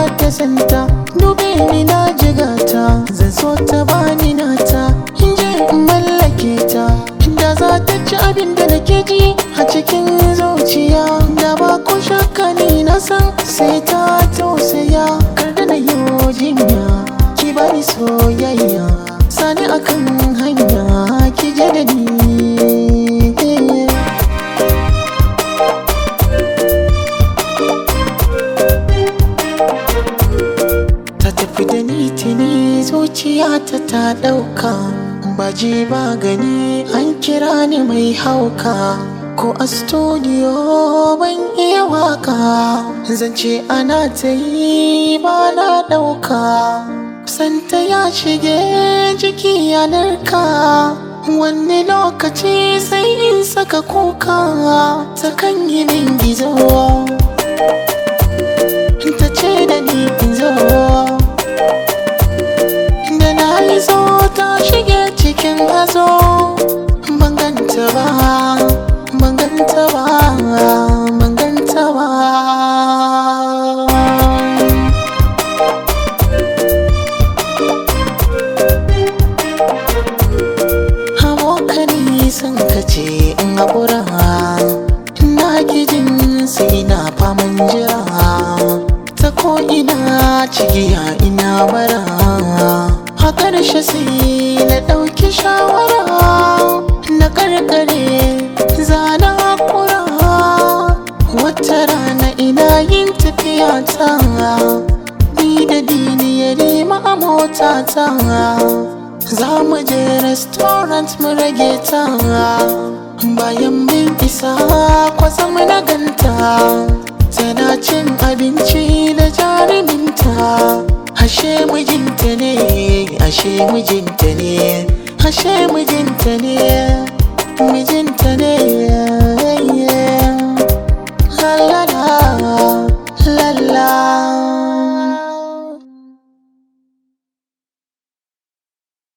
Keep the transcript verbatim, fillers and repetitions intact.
ta santa, dube ni na jigata, zan so ta bani nata, in je in mallake ta. Da za ta ci abin da nake ji a cikin zuciya, da ba ko shakka ni na san sai ta tausaya. Kar da na yi jinya, ki bani soyayya, sani akan hanya, ki je da ni. Ta tafi da ni tuni, zuciyata ta ɗauka, ba ji ba gani an kira ni mai hauka. Ko a studio ban iya waka, zance ana ta yi ba na ɗauka. Santa ya shige jiki ya narka, wani lokaci sai in saka kuka. Ta kan yi min gizo, ta ce da ni in zo, da na yi zo ta shige cikin hazo. Ban ganta ba, ban ganta ba, ban ganta ba. Abokani sun kace in haƙura, na ki jin sai na faman jira. Ta ko ina cigiya ina bara, a ƙarshe sai na ɗauki shawara. Na ƙarƙare zana haƙura, wata rana ina yin tafiya ta, ni da diniyar ma a motata. Za mu je restaurant mu rage ta, bayan min isa kwatsam na ganta. Tana cin abinci da jaruminta, ashe mijinta ne, ashe mijinta ne, ashe mijinta ne, mijinta ne.